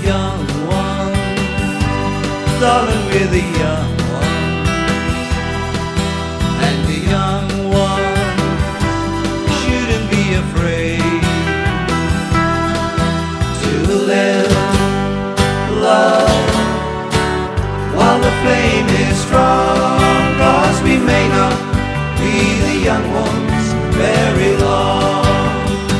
young ones, darling, we're the young ones, and the young ones shouldn't be afraid to live, love, while the flame is strong, 'cause we may not be the young ones very long.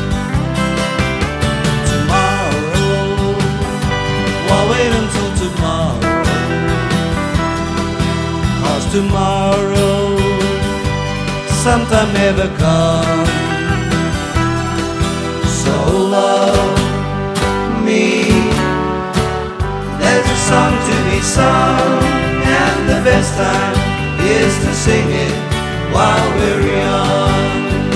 Tomorrow, why wait until tomorrow? 'Cause tomorrow sometime never comes. So love me, there's a song to be sung, and the best time is to sing it while we're young.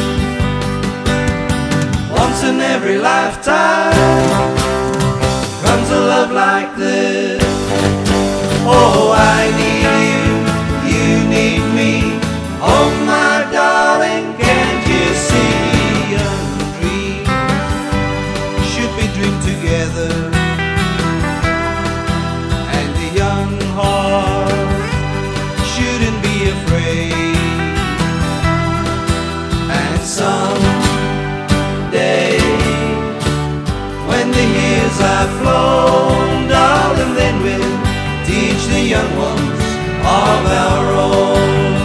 Once in every lifetime comes a love like this. Oh, I need you, you need me. Oh, my darling, can't you see? Young dreams should be dreamed together, and the young heart shouldn't be afraid. And someday, when the years have flown, darling, then we'll teach the young ones of our own.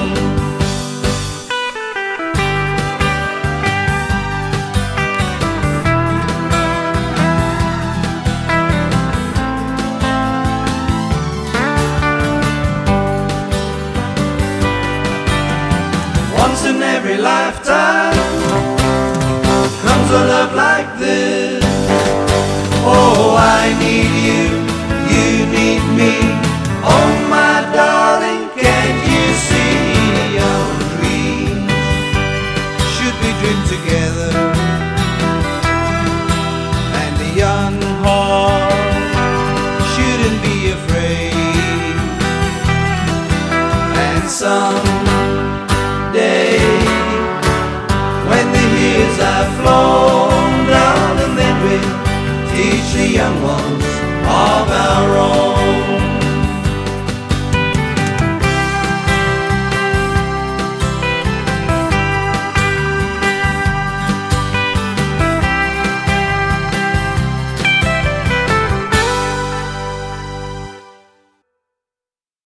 Once in every lifetime comes a love like this. Oh, I need you, you need me. Oh, my darling, can't you see? Young dreams should be dreamed together, and the young heart shouldn't be afraid. And someday, when the years have flown, darling, then we'll teach the young ones of our own.